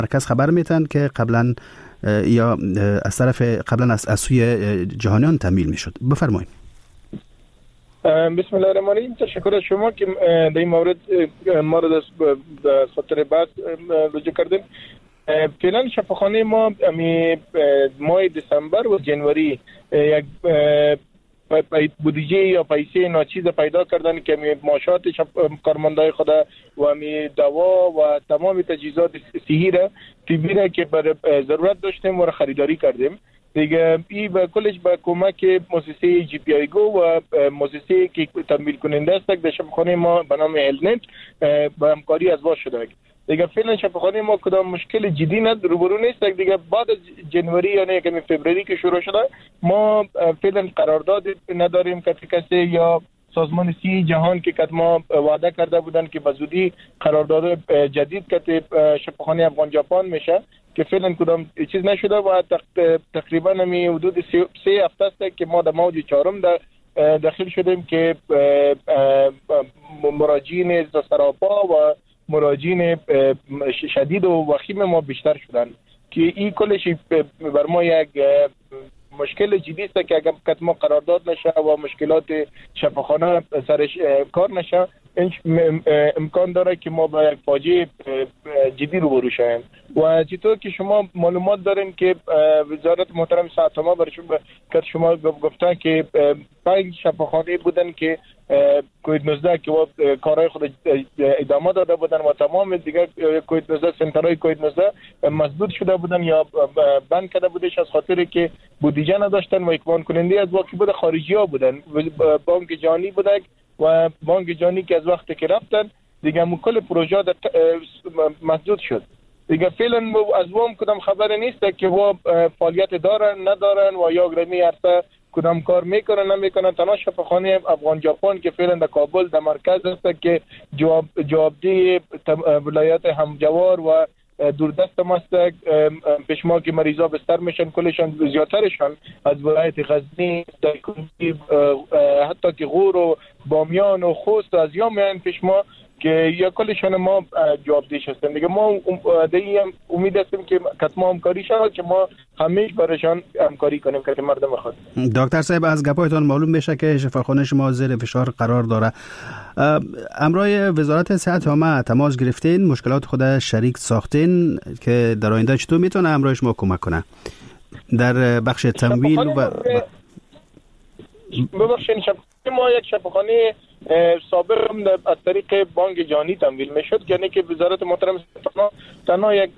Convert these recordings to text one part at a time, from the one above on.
مرکز خبر میتن که قبلا یا از طرف قبلا از سوی جهانیان تمویل میشد. بفرمایید. بسم الله الرحمن الرحیم. تشکر از شما که در این مورد ما را در خاطر بحث رجوع کردین. فعلا شفاخانه ما ماه دسامبر و جنوری یک بودجه یا پیسه ناچیز پیدا کردن که معاشات کارمندای خود و دوا و تمام تجهیزات صحی را طبی را که بر ضرورت داشتیم و خریداری کردیم دیگه. این به کلش با کمک مؤسسه جی پی آی گو و مؤسسه که تمویل کننده است در شفاخانه ما به نام هلنت با همکاری از وا شده دیگه. فعلا شفاخانه ما کدام مشکل جدی روبرو نیست دیگه. بعد از جنوری یعنی که فوریه که شروع شده ما فعلا قرارداد نداریم که کسی یا سازمان صحی جهان که ما وعده کرده بودن که به زودی قرارداد جدید که شفاخانه افغان ژاپن میشه که فعلا کدام چیز نشده و تقریبا حدود 3 هفته است که ما در موج 4 داخل شدیم که مراجعین سراپا و مراجعین شدید و وخیم ما بیشتر شدن که این کلش بر ما یک مشکل جدی است که اگر ما قرارداد نشه و مشکلات شفاخانه سرش کار نشه امکان داره که ما با یک فاجعه جدی روبرو شویم. و چطور که شما معلومات دارین که وزارت محترم صحت ما برشون که شما گفتن که 5 شفاخانه بودن که کووید 19 که کارهای خود ادامه داده بودن و تمام دیگر کووید 19 سنترهای کووید 19 مسدود شده بودن یا بند کرده بودش از خاطر که بودجه نداشتن و اکبان کننده از واقعی بود خارجی ها بودن. بانک جهانی بودن و بانک جهانی که از وقت که رفتن دیگه کل پروژه مسدود شد دیگه. فعلا از وام کدام خبر نیست که و فعالیت دارن ندارن و یا گرمی عرصه کدام کار میکنن نمیکنن. تنها شفاخانه افغان ژاپن که فعلا در کابل در مرکز است که جوابدهی ولایت همجوار و دوردست ماست پیشما که مریضا بستر میشن کلشان زیادترشان از ولایت غزنی حتی که غور و بامیان و خوست و از یا میان پیشما که یا کلشان ما جوابدهش هستیم دیگه. ما دیگه امید هستیم که کتما همکاری شود که ما همیشه برایشان همکاری کنیم که مردم خود. دکتر صاحب از گپایتان معلوم میشه که شفاخانه شما زیر فشار قرار داره. امرای وزارت صحت عامه تماس گرفتین، مشکلات خود شریک ساختین که در آینده چطور میتونه امرای شما کمک کنه در بخش تمویل و ببخشید ما یک شفاخانه سابق هم از طریق بانک جهانی تمویل میشد یعنی که وزارت محترم تنها یک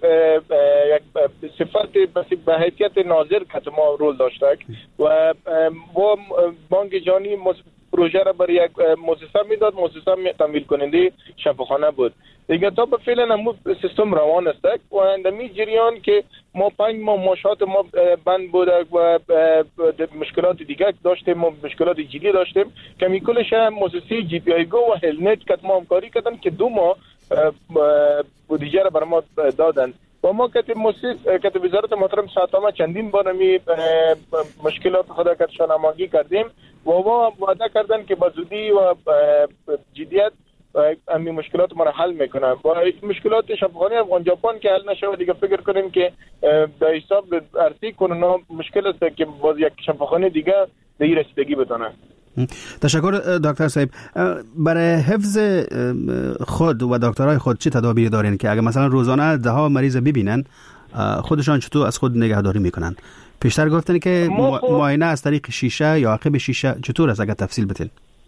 صفت به حیثیت ناظر که ما رول داشته و بانک جهانی پروژه را برای یک مؤسسه میداد، مؤسسه تمویل کننده شفاخانه بود دیگه. تا به فعلا هم سیستم روان است و در می جریان که ما 5 ماه معاشات ما بند بود و مشکلات دیگه داشتیم، ما مشکلات جدی داشتیم که میکلش مؤسسه جی پی آی گو و هلنت که ما همکاری کردن که 2 ماه بودجه را بر ما دادن و ما که وزارت محترم صحت عامه چندین بار مشکلات خود کردشان هماهنگی کردیم و ما وعده کردن که با زودی و جدیت امی مشکلات ما را حل میکنن و مشکلات شفاخانه افغان ژاپن که حل نشه دیگه فکر کنیم که در حساب ارسی کرونا مشکل است که باز یک شفاخانه دیگه به این رسیدگی بتونه. تشکر دکتر صاحب. برای حفظ خود و دکترای خود چه تدابیری دارین که اگر مثلا روزانه 10 مریض ببینن خودشان چطور از خود نگهداری میکنن؟ پیشتر گفتن که معاینه از طریق شیشه یا عقب شیشه چطور است اگر تفصیل بدین؟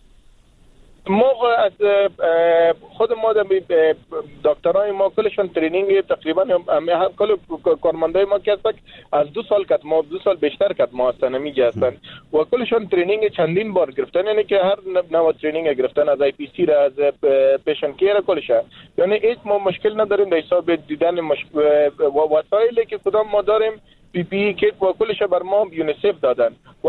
ما از خود ما دکترای ما کلشون ترینینگ تقریبا کل کارمندای ما که هستن از 2 سال کت ما 2 سال بیشتر کت ما هستن میگه هستن و کلشون ترینینگ چندین بار گرفتن یعنی که هر نوع ترینینگ گرفتن از آی پی سی را از پیشنت کیر کلشه یعنی هیچ ما مشکل نداریم در حساب دیدن وسایلی که کدام ما داریم پی پی کیت و کلش بر ما یونیسف دادن و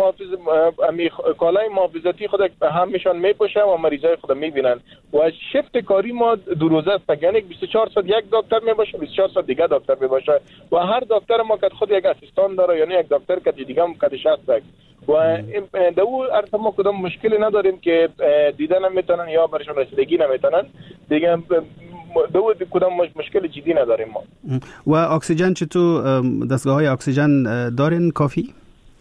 کالای محافظتی خود همشان میپوشن و مریضای خود میبینن و شفت کاری ما 2 روزه است یعنی 24 ساعت یک دکتر میباشه 24 ساعت دیگه دکتر میباشه و هر دکتر ما که خود یک اسیستان داره یعنی یک دکتر که دیگه هم کدش هست و در اون ارتباط ما کدام مشکلی نداریم که دیدن نمیتونن یا برشون رسیدگی نمیتونن دیگه. دو کدام مشکل جدی نداریم ما. و اکسیژن چطور دستگاه های اکسیژن دارین کافی؟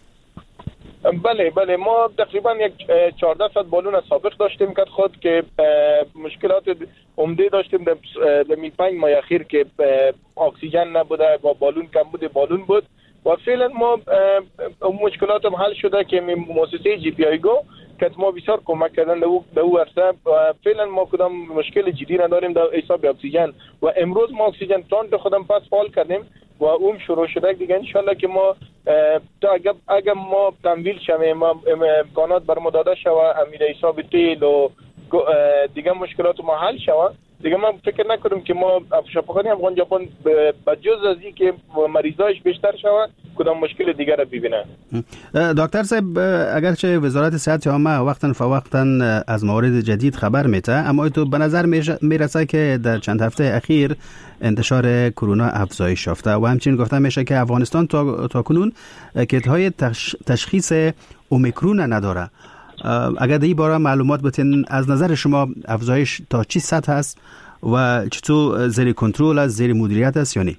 بله ما تقریبا یک 14 ساعت بالون سابق داشتیم که خود که مشکلات عمده داشتیم در 5 ماه اخیر که اکسیژن نبوده و بالون کم بالون بود و فعلا ما مشکلات حل شده که مؤسسه جی پی آی گو که ما بسیار کمک کردن در او عرصه و فعلا ما کدام مشکل جدی نداریم در حساب اکسیژن و امروز ما اکسیژن پلانت خودم پس فعال کردیم و اون شروع شده دیگه ان شاء الله که ما اگر ما تمویل شویم امکانات بر ما داده شود امیر حساب تیل و دیگه مشکلات ما حل شود دیگه من فکر نکنم که ما شفاخانه افغان ژاپن بجز از این که مریضایش بیشتر شود کدام مشکل دیگر را ببینه. دکتر صاحب اگرچه وزارت صحت عامه وقتا فوقتا از موارد جدید خبر میده اما تو به نظر میرسه که در چند هفته اخیر انتشار کرونا افزایش یافته و همچنین گفته میشه که افغانستان تا کنون کیت‌های تشخیص اومیکرون نداره. اگر در این باره معلومات بتین از نظر شما افزایش تا چی سطح است و چطور زیر کنترل است زیر مدیریت است یا نه؟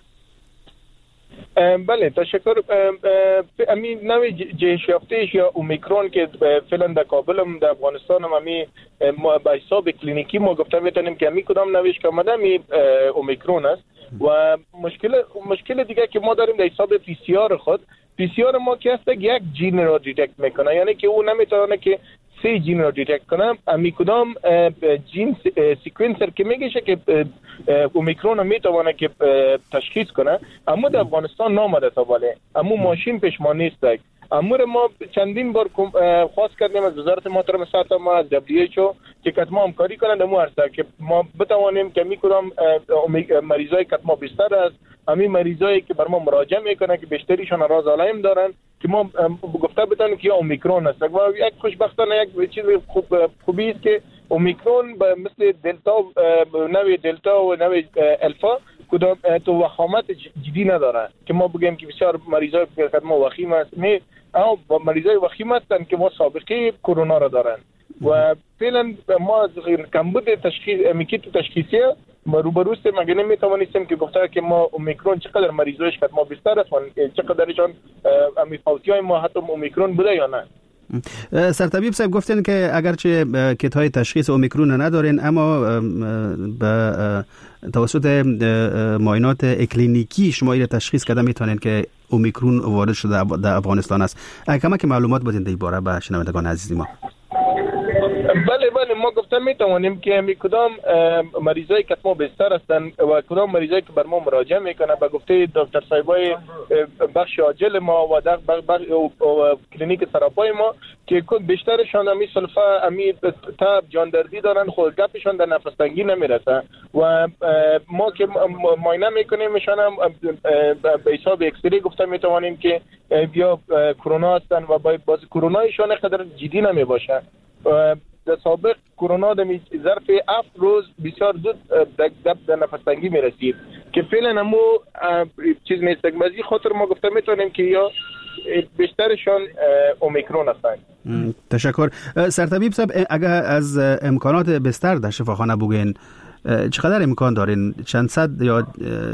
بله تشکر. امی نوع جهش یافتهش یا اومیکرون که فعلا در کابل هم در افغانستان هم امی به حساب کلینیکی ما گفته میتونیم که امی کدام نوعش که آمده امی اومیکرون است و مشکل دیگه که ما داریم در حساب پی سی آر خود پی سی آر ما که هست یک جین را دیتکت میکنه یعنی که او نمیتونه که 3 جین را دیتکت کنه امی کدام جین سیکونسر که میگه که اومیکرون میتونه که تشخیص کنه اما در افغانستان نامده تا باله اما ماشین پیش ما نیست امور ما چندین بار خواست کردیم از وزارت محترم صحت عامه از WHO که کتما همکاری کنند در مو عرصه که ما بتوانیم که میکدام مریضای کتما بیشتر است همین مریضایی که بر ما مراجعه میکنن که بیشتریشون راز علائم دارن که ما گفته بتونیم که اومیکرون است و یک خوشبختانه یک چیز خوبی است که اومیکرون مثل دلتا نوع دلتا و نوع الفا کدام تو وخامت جدی نداره که ما بگیم که بسیار مریضای کتما وخیم است نه اما مریضای وخیم هستن که ما سابقه کرونا را دارن و فعلا ما از کمبود تشخیص میکیت تشخیصیه روبروست مگه نمیتوانستیم که گفته که ما اومیکرون چقدر مریضایش که ما بیشتر است چقدرشان امیفاوتی ما حتی اومیکرون بوده یا نه. سرطبیب صاحب گفتن که اگرچه کیت های تشخیص اومیکرون ندارین اما به توسط معاینات اکلینیکی شما این تشخیص کده میتونین که اومیکرون وارد شده در افغانستان است. کمک معلومات بدین در این باره به شنوندگان عزیز ما. بله ما گفتم میتوانیم که می کدام مریضایی که ما بستر هستن و کدام مریضایی که بر ما مراجعه میکنه به گفته دکتر صاحبای بخش عاجل ما و کلینیک سراپای ما که بیشترشان امی سلفه امی تب جاندردی دارن خود گپشان در نفس تنگی نمیرسه و ما که معاینه میکنیم میشان هم به حساب اکسری گفتم میتوانیم که بیا کرونا هستن و باز کرونایشان قدر جدی نمیباشه. در سابق کرونا در ظرف 7 روز بسیار زود در نفس تنگی میرسید که فعلا همو چیز میستگمازی خاطر ما گفته میتونیم که یا بیشترشان اومیکرون هستند. تشکر. سرطبیب صاحب اگر از امکانات بستر در شفاخانه بگین چقدر امکان دارین؟ چند صد یا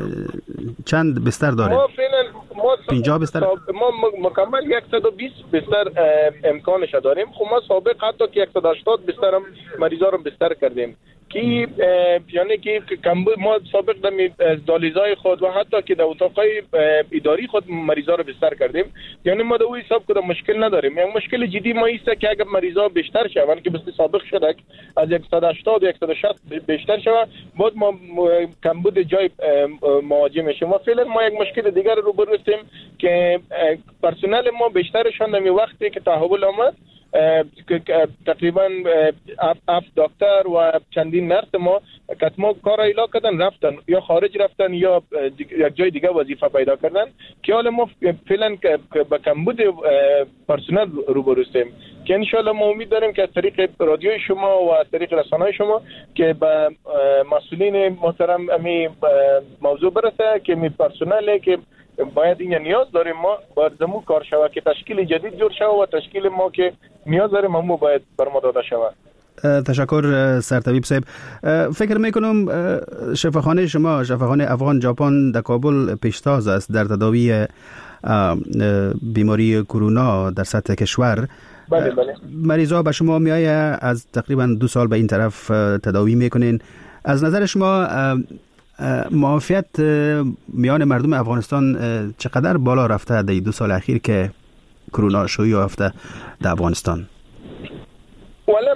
چند بستر دارین؟ ما فعلا 50 بستر ما مکمل 120 بستر امکانش داریم. خب ما سابق حتی که 180 بستر هم مریضا رو بستر کردیم که یعنی که ما سابق در دالیزای خود و حتی که در اتاقای اداری خود مریضا رو بستر کردیم یعنی ما در اون حساب کدام مشکل نداریم. یعنی مشکل جدی ما ایست که اگر مریضا بیشتر شون که مثل سابق شده از 180 و 160 بیشتر شون بعد ما کمبود جای مواجه میشیم و فعلا ما یک مشکل دیگر رو روبرو هستیم که پرسنل ما بیشترشان در وقتی که تحول آمد تقریبا 7 دکتر و چندین نرس ما کتما کار ایلا کردن رفتن یا خارج رفتن یا یک جای دیگه وظیفه پیدا کردن که حالا ما فعلا با کمبود پرسنل روبرو هستیم که ان شاء الله ما امید داریم که از طریق رادیوی شما و از طریق رسانه‌های شما که به مسئولین محترم امی موضوع برسه که می پرسنل که باید این نیاز داریم ما باید زمو کار شود که تشکیل جدید جور شود و تشکیل ما که نیاز داریم همو باید بر ما داده شود. تشکر سرطبیب صاحب. فکر میکنم شفاخانه شما، شفاخانه افغان ژاپن در کابل پیشتاز است در تداوی بیماری کرونا در سطح کشور. بله بله. مریضا به شما میآیه از تقریبا 2 سال به این طرف تداوی میکنین. از نظر شما معافیت میان مردم افغانستان چقدر بالا رفته در 2 سال اخیر که کرونا شیوع یافته در افغانستان؟ والا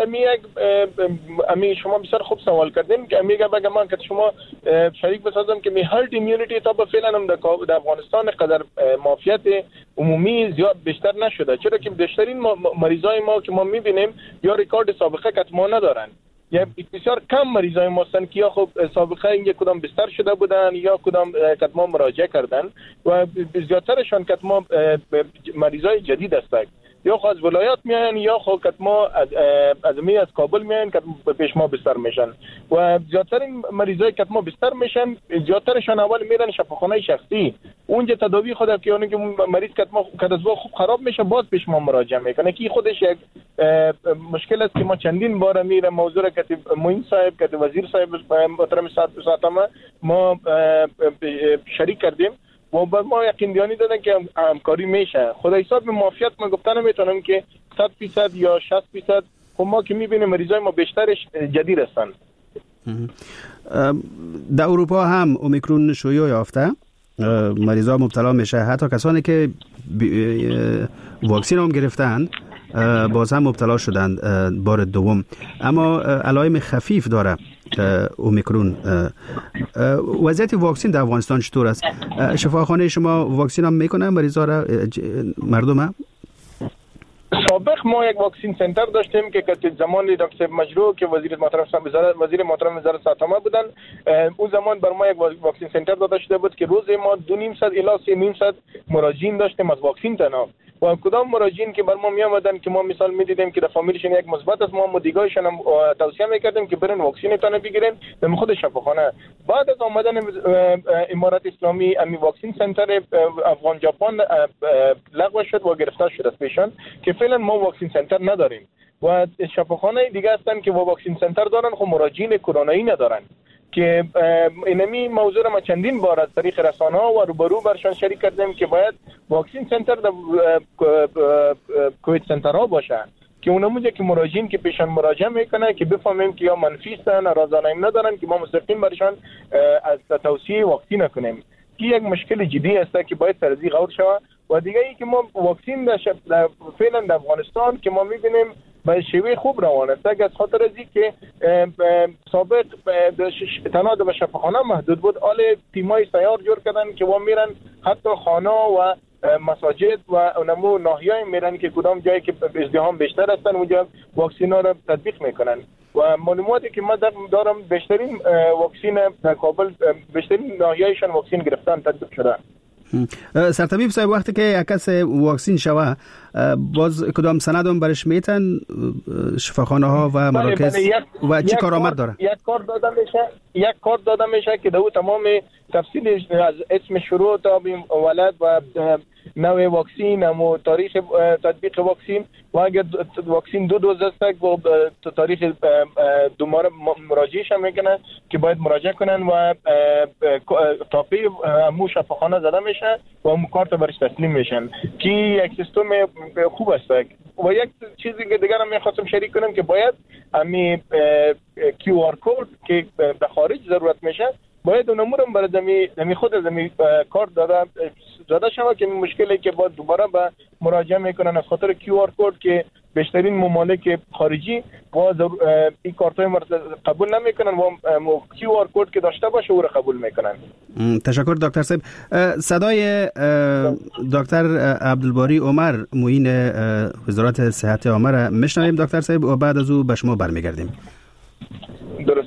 امی شما بسیار خوب سوال کردین که امیگه بگم من که شما شریک بسازم که می هرد ایمیونیتی تا به فعلا هم در افغانستان قدر معافیت عمومی زیاد بیشتر نشده، چرا که بیشترین مریضای ما که ما میبینیم یا ریکارد سابقه کتما ندارن، یا بسیار کم مریضای ما هستند که یا خب سابقه این کدام بستر شده بودن یا کدام کتما مراجعه کردن و زیادترشان کتما مریضای جدید هستند، یا خو از ولایات میان یا خو کتما از کابل میان که پیش ما بستر میشن و زیادترین مریضای کتما بستر میشن، زیادترشان اول میرن شفاخانه شخصی اونجا تداوی خود که اون که مریض کتما کدزوا خوب خراب میشه باز پیش ما مراجعه میکنه که خودش یک مشکل است که ما چندین بار میره موضوع که معین صاحب که وزیر صاحب محترم ساتما ما شریک کردیم و با ما یقین دانی دادن که همکاری میشه. خدا حساب به معافیت من گفتن نمیتونم که 100% یا 60%، خب ما که میبینیم مریضای ما بیشترش جدید هستن. در اروپا هم اومیکرون شیوع یافته، مریضا مبتلا میشه، حتی کسانی که واکسن هم گرفتن باز هم مبتلا شدند بار دوم، اما علائم خفیف داره اومیکرون. وضعیت واکسن در افغانستان چطور است؟ شفاخانه شما واکسن هم میکنه مریضا را مردم؟ سابق ما یک واکسین سنتر داشتیم که زمان دکتر مجروح که وزیر محترم وزارت صحت بودن، اون زمان بر ما یک واکسین سنتر داده شده بود که روز ما 2.5 الی 3.5 مراجعین داشتیم از واکسین تنها و کدام مراجعین که بر ما می آمدن که ما مثال میدیدیم که در فامیلشون یک مثبت است، ما دیگه‌شون هم توصیه میکردیم که برن واکسین تنها بگیرن در خود شفاخانه. بعد از آمدن امارات اسلامی امی واکسین سنتر افغان ژاپن لغو شد و گرفته شد از پیشان که فعلا ما واکسین سنتر نداریم و شفاخانه دیگه هستن که واکسین سنتر دارن خب مراجعین کرونایی ندارن که اینمی موضوع ما چندین بار از طریق رسانه‌ها و روبرو برشان شریک کردیم که باید واکسین سنتر در کووید سنترها باشه که اونموجه که مراجعین که پیشان مراجعه میکنه که بفهمیم که یا منفی هستن رازانیم ندارن که ما مستقیم برشان از توصیه واکسین کنیم که یک مشکل جدی است که باید سرزی غور شود. و دیگه ای که ما واکسین در فعلا در افغانستان که ما میبینیم به شیوه خوب روان است، از خاطر ازی که سابق تنها به شفاخانه محدود بود، آل تیمای سیار جور کردن که ما میرن حتی خانه و مساجد و اونمو ناحیه‌ای میرن که کدام جایی که ازدحام بیشتر هستن اونجا واکسینا رو تطبیق میکنن و معلوماتی که من دارم بیشترین واکسین در کابل بیشترین ناحیه‌ایشان واکسین گرفتن تطبیق شده. سرطبیب صاحب وقتی که یک کس واکسین شوه باز کدام سند هم برش میتن شفاخانه ها و مراکز و چی کارآمد داره؟ یک کارت داده میشه که دو تمام تفصیل از اسم شروع تا ولد و نوع واکسین و تاریخ تطبیق واکسین و اگر واکسین 2 دوز است و تاریخ دوباره مراجعهش میکنن که باید مراجعه کنن و تاپی مو شفاخانه زده میشه و اون کارت برش تسلیم میشن که یک سیستم خوب است. و یک چیزی که دیگر هم میخواستم شریک کنم که باید امی QR کد که به خارج ضرورت میشه باید اون امورم برای دمی خود از دمی کارت داده شود که مشکلی که باید دوباره به مراجعه میکنن از خاطر QR کد که بیشترین ممالک خارجی با این کارتای قبول نمیکنن و QR کد که داشته باشه او را قبول میکنن. تشکر دکتر صاحب. صدای دکتر عبدالباری عمر معین وزارت صحت عامه را میشنویم دکتر صاحب و بعد از او به شما برمیگردیم. درست.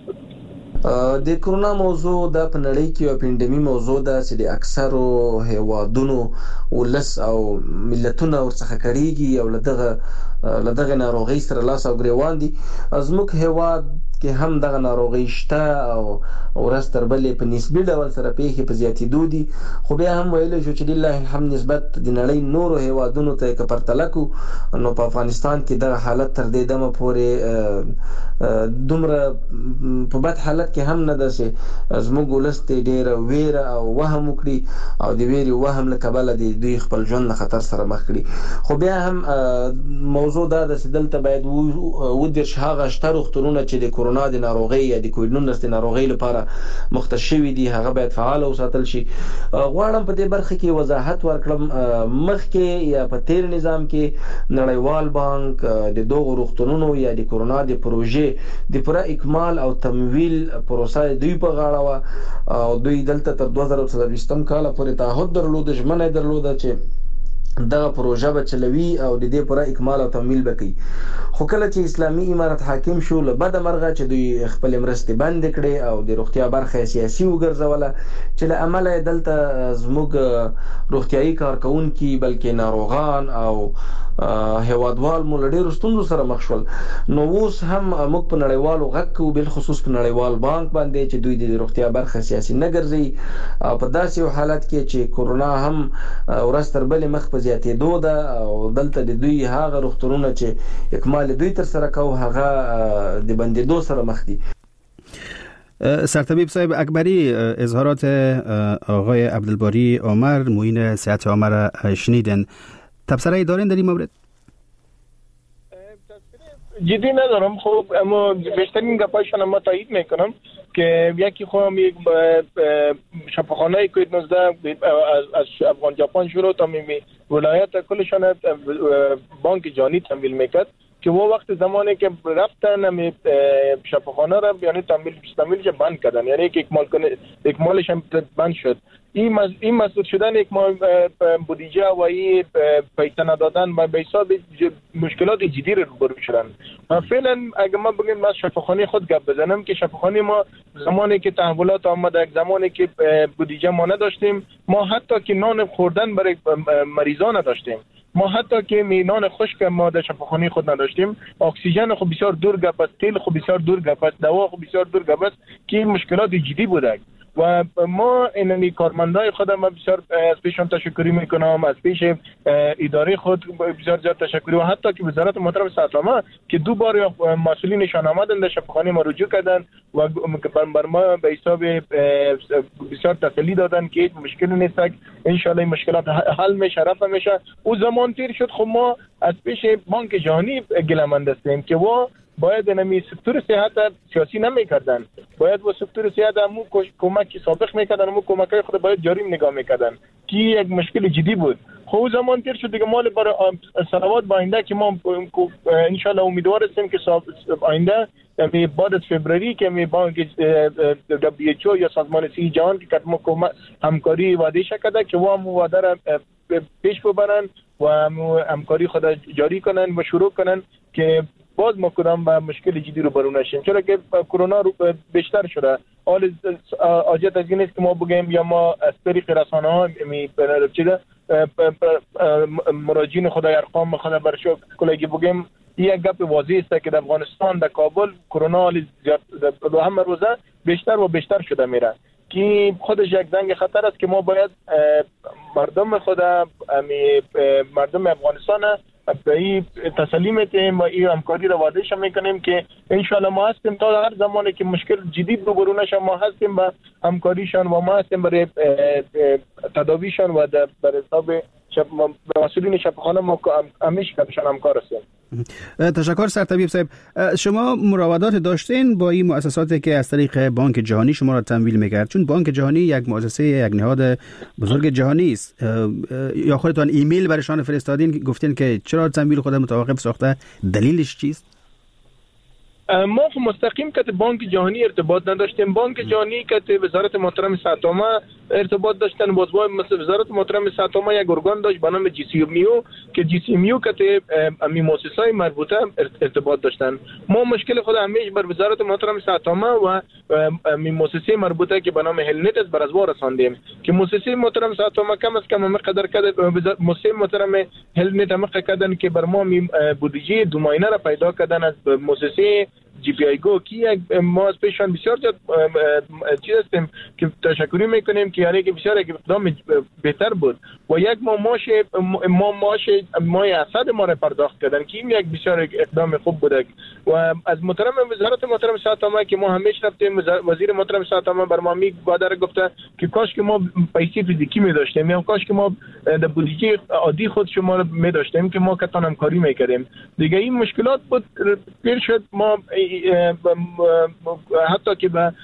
د کرونا موضوع د پنړی کې یو پینډمی موضوع ده چې د اکثرو هیوادونو ولس او ملتونه ورڅخه کړيږي او لدغه ناروغي سره لاس او ګریوان دي. زموږ هیواد کې هم دغه ناروغي شته او ورځ تر بلې په نسبي ډول سره پیښې په زیاتېدو دي. خو بیا هم ویلی شو چې لله الحمد نسبت د نړۍ نورو هیوادونو ته که پرتله کړو نو په افغانستان کې دغه حالت تر دې دمه پورې دومره په بد حالت کې هم نه ده چې زموږ ولس ته ډېره ویره او وهم وکړي او د ویرې وهم له کبله د دوی خپل ژوند له خطر سره مخ کړي. خو بیا هم موضوع دا ده چې دلته باید ودېرش هغه شته روغتونونه چې د کورونا د ناروغۍ یا د کووډ-19 د ناروغۍ لپاره مختص شوي دي هغه باید فعال وساتل شي. غواړم په دې برخه کې وضاحت ورکړم. مخکې یا په تیر نظام کې نړیوال بانک د دغو روغتونونو یا د کورونا د پروژې د پوره اکمال او تمویل پروسه دوی په غاړه وه او دوی دلته تر 2024 کال پورې تعهد درلود، ژمنه درلوده چې دغه پروژه به چلوي او د دې پوره اکمال او تمویل به کوي. خو کله چې اسلامي امارت حاکم شو له بده مرغه چې دوی خپل مرستې بند کړې او د روغتیا برخه سیاسي وګرځوله چې له امله دلته زموږ روغتیایي کارکونکي بلکې ناروغان او هیوادوال مو له ډېرو ستونزو سره مخ شول. نو اوس هم موږ په نړیوالو غږ کوو، بالخصوص په نړیوال بانک باندې چې دوی د روغتیا برخه سیاسي نه ګرځي او په داسې یو حالت کې چې کورونا هم ورځ تر بلې مخ په زیاتېدو ده او دلته د دوی هغه روغتونونه چې اکمال دوی تر سره کوو هغه د بندېدو سره مخ دي. سرطبیب صاحب اکبری، اظهارات آقای عبدالباری عمر معین صحت عامه را شنیدن، تبصره‌ای دارین در این مورد؟ جدی ندارم. خب اما بیشترین گپایشان ما تایید میکنم که یکی خودم یک شفاخانه کووید-19 از افغان ژاپن شروع تا ولایت کلشان بانک جهانی تمویل میکرد که وہ وقت زمانی که رفتن شفاخانه را یعنی تمویلش بند کردن، یعنی که اکمالش بند شد. این مسدود شدن یک بودجه و این پیسه ندادن و به حساب مشکلات جدی روبرو شدن. فعلا اگه ما بگیم ما شفاخانه خود گپ بزنم که شفاخانه ما زمانی که تحولات آمده، زمانی که بودجه ما نداشتیم، ما حتی که نان خوردن برای مریضان نداشتیم، ما حتی که نان خشک ما در شفاخانه خود نداشتیم، اکسیژن خود بسیار دور گپ است، تیل خود بسیار دور گپ است، دوا خود بسیار دور گپ است که مشکلات جدی بوده و ما اینمی کارمندای خودم بسیار از پیشم تشکری میکنم، از پیش اداره خود بسیار زیاد تشکری و حتی که وزارت محترم صحت عامه که دو بار مسئولینشان آمدن در شفاخانه ما رجوع کردن و بر ما به حساب بسیار تسلی دادن که هیچ مشکلی نیست، ان شاء الله مشکلات حل میشه، رفع میشه. او زمان تیر شد. خب ما از پیش بانک جهانی گله‌مند هستیم که و باید نمی سکتور صحت سیاسی نمیکردن، باید و سکتور صحت همون کمک سابق میکردن، همون کمکای خود باید جاری نگاه میکردن که یک مشکل جدی بود. خب زمان تیر شد دیگه. مال برای سنوات آینده که ما ان شاء الله امیدوار هستیم که آینده بعد از فبروری که می بانک WHO یا سازمان صحت جهان که کدام همکاری وعده شده که و هم وعده را پیش ببرن و همکاری خود جاری کنن و شروع کنن که باز ما کدام با مشکل جدی رو برون نشیم، چرا که کرونا رو بیشتر شده. حال حاجت از این است که ما بگیم یا ما از طریق رسانه ها مراجعین خود ارقام خود برشو کلگی بگیم یک گپ واضح است که در افغانستان در کابل کرونا زیاد همه روزه بیشتر و بیشتر شده میره که خودش یک زنگ خطر است که ما باید مردم خود مردم افغانستان به این تسلی میتیم و این همکاری رو وعدهش میکنیم که انشالله ما هستیم تا هر زمانی که مشکل جدید روبرو نشه ما هستیم به همکاریشان و ما هستیم برای تداویشان و در حساب مسئولین شفاخانه ما همیشه کمشان همکار هستیم. تشکر سرطبیب صاحب. شما مراودات داشتین با این مؤسساتی که از طریق بانک جهانی شما را تمویل میکرد؟ چون بانک جهانی یک مؤسسه یک نهاد بزرگ جهانی است. یا خودتان ایمیل برشان فرستادین گفتین که چرا تمویل خود متوقف ساخته؟ دلیلش چیست؟ ما مستقیم که بانک جهانی ارتباط نداشتیم. بانک جهانی که وزارت محترم صحت عامه ارتباط داشتن، باز با وزارت محترم صحت عامه یک ارگان داشت به نام GCMU که GCMU که امی مؤسسات مربوطه ارتباط داشتن. ما مشکل خود همیشه بر وزارت محترم صحت عامه و امی مؤسسه مربوطه که به نام هلنت بر ازوا رساندیم که مؤسسه محترم صحت عامه کم از کم مقدار کرد مؤسسه محترم هلنت مقدار کردن که بر ما بودجه 2 ماهانه را پیدا کردن از مؤسسه جی پی آی گو که یک ما از پیشان بسیار زیاد چیز هستیم که تشکری میکنیم که یعنی که بسیار یک اقدام بهتر بود و یک ماه اسد ما را پرداخت کردن که این یک بسیار اقدام خوب بوده و از وزارت محترم صحت عامه که ما همیشه رفتیم وزیر محترم صحت عامه بر ما میگه گفته که کاش که ما پیسه فیزیکی می داشتیم یا کاش که ما در بودجه عادی خود شما رو می داشتیم که ما کتان همکاری میکردیم دیگه. این مشکلات بود پیر شد ما حتی که به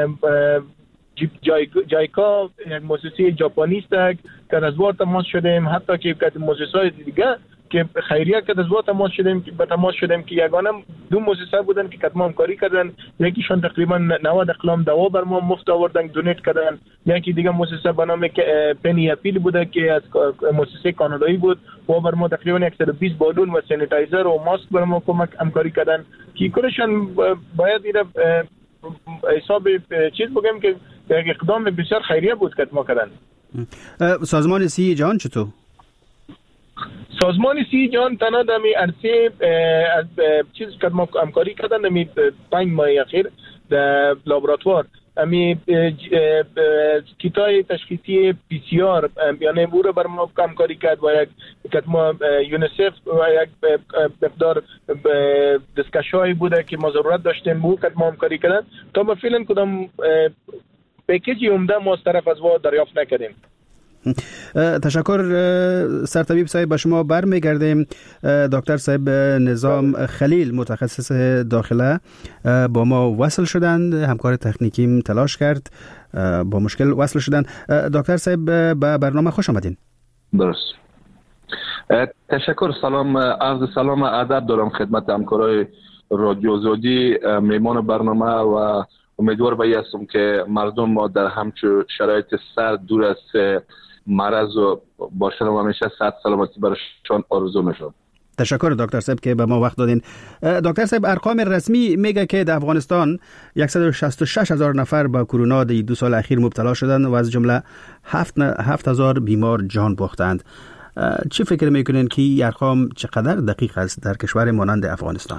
جایکا یک مؤسسه ژاپنی است که از وقت تماس شدیم، حتی که مؤسسات دیگه که خیریه که از وقت تماس شدیم که یگانه دو مؤسسه بودن که کتم همکاری کردن، یکیشون تقریبا 90 اقلام دوا بر ما مفت آوردن دونیت کردن، یکی دیگه مؤسسه به نام پنی اپیل بوده که از مؤسسه کانادایی بود و بر ما تقریبا 120 بالون و سانیتایزر و ماسک بر ما کمک همکاری کردن که کلشون باید اینا حساب چیز بگم که یک اقدام بسیار خیریه بود که ما کردن. سازمان سی جهان چطور؟ سازمان سی جهان تنها دمی عرصه چیز که ما همکاری کردن دمی 5 ماه اخیر در لابراتوار امی کیتای تشخیصی پی سی آر یعنی بوره بر ما همکاری کرد و یک ما یونیسف و یک مقدار دستکشایی بوده که ما ضرورت داشتیم بو که ما همکاری کردن تا به فعلا کدام پیکیجی عمده ما از طرف از وا دریافت نکردیم. تشکر سرطبیب صاحب. به شما برمیگردیم. دکتر صاحب نظام خلیل متخصص داخله با ما وصل شدند، همکار تکنیکیم تلاش کرد با مشکل وصل شدند. دکتر صاحب به برنامه خوش آمدین. درست. تشکر. عرض سلام ادب دارم خدمت همکارای رادیو زودی، میمان برنامه و امیدوار به هستم که مردم ما در همچون شرایط سرد دور از مرض و باشن و همیشه صحت سلامتی برشان آرزو میشم. تشکر دکتر صاحب که به ما وقت دادین. دکتر صاحب ارقام رسمی میگه که در افغانستان 166,000 نفر با کرونا در 2 سال اخیر مبتلا شدند و از جمله 7,000 بیمار جان باختند. چی فکر میکنین که این ارقام چقدر دقیق است در کشور مانند افغانستان؟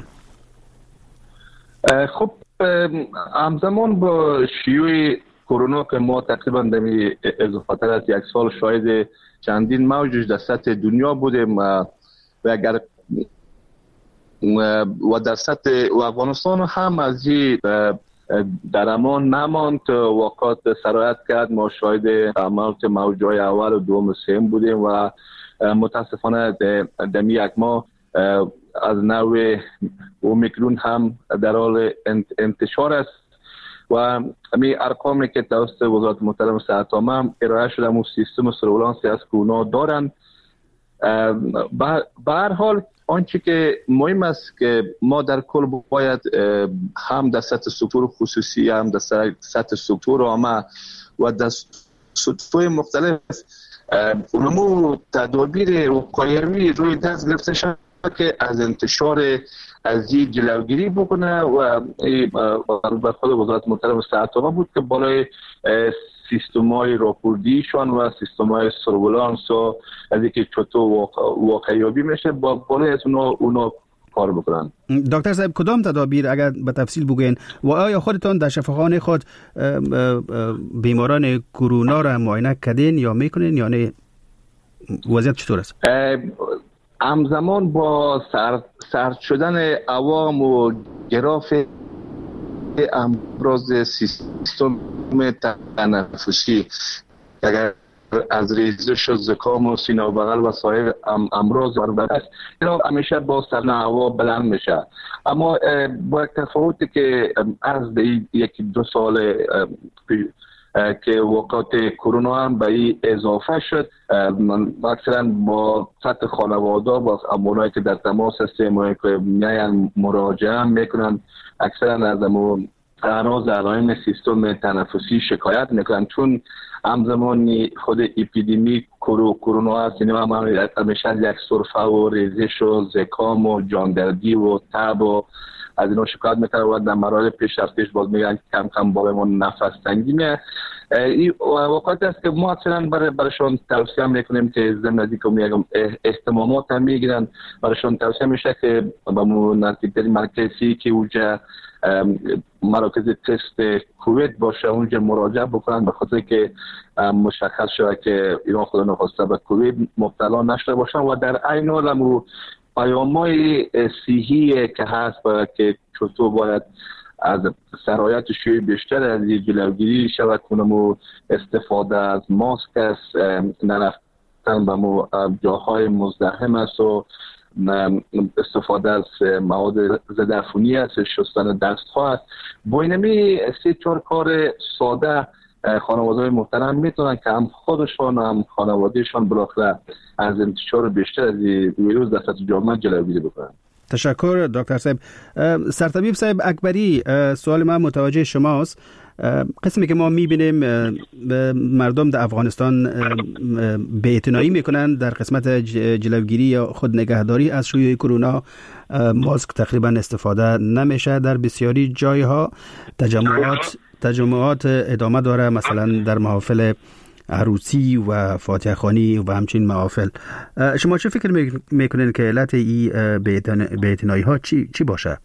خب همزمان با شیوع کرونا که ما تقریبا دمی اضافه‌تر از 1 سال شاهد چندین موجش در سطح دنیا بودیم و اگر و در سطح و افغانستان هم از این در امان نماند، واقعات سرایت کرد. ما شاهد عملات موجهای اول و دوم و سوم بودیم و متاسفانه دمی 1 ماه از نوع اومیکرون هم در حال انتشار است و همین ارقامی که توسط وزارت محترم صحت عامه ارائه شده مو سیستم سروولانس از کرونا دارن. به هر حال آنچه که مهم است که ما در کل باید هم در سطح سکتور خصوصی هم در سطح سکتور عامه و در سطوح مختلف نمو تدابیر وقایوی روی دست گرفته شد که از انتشار از این جلوگیری بکنه و بر خود وزارت محترم صحت عامه بود که بالای سیستم‌های راپوردیشان و سیستم‌های سروولانس و از اینکه چطور واقعیابی میشه با بالای از اونا کار بکنن. دکتر صاحب کدام تدابیر اگر به تفصیل بگوین و آیا خودتان در شفاخانه خود بیماران کرونا را معاینه کردین یا میکنین یا نه؟ وضعیت چطور است؟ همزمان با سرد شدن عوام و گراف امراض سیستم تنفسی اگر از ریزش زکام و سینه و بغل و سایر امراض وارد است، اینا همیشه با سرد هوا بلند میشه. اما با یک تفاوتی که از 1-2 سال که وقات کرونا هم به این اضافه شد، اکثرا با سطح خانواده با امونایی که در تماس هستیم که میاین مراجعه میکنن، اکثرا از اعراض علائم سیستم تنفسی شکایت میکنن، چون همزمان خود اپیدمی کرونا هست، یعنی همیشه از یک سرفه و ریزش و زکام و جاندردی و تب و از اینا شکایت میکنن و در مراحل پیش رفتش باز میگن کم کم با ما نفس تنگی میه. این واقعیت است که ما اصلا برایشان توصیه میکنیم که زندگی که میگم اهتمامات هم میگیرن، برایشان توصیه میشه که با نزدیکترین مرکزی که اونجا مراکز تست کووید باشه اونجا مراجعه بکنن، به خاطر که مشخص شده که اینا خدا نخواسته به کووید مبتلا نشده باشن و در عین حال هم پیام‌های صحی که هست که چطور باید از سرایت شیوع بیشتر از جلوگیری شود کنم و استفاده از ماسک است، نرفتن به جاهای مزدحم است و استفاده از مواد ضد عفونی است، شستن دست ها است. با اینمی 3-4 کار ساده خانواده‌های محترم میتونن که هم خودشان هم خانوادهشان بالاخره از انتشار بیشتر از ویروس در سطح جامعه جلوگیری بکنن. تشکر دکتر صاحب. سرطبیب صاحب اکبری، سوال من متوجه شماست. قسمی که ما میبینیم مردم در افغانستان بی‌اعتنایی میکنن در قسمت جلوگیری یا خود نگهداری از شیوع کرونا. ماسک تقریبا استفاده نمیشه در بسیاری جایها. تجمعات ادامه داره، مثلا در محافل عروسی و فاتحه خوانی و همچنین محافل. شما چه فکر میکنین که علت این بی‌اعتنایی ها چی باشه؟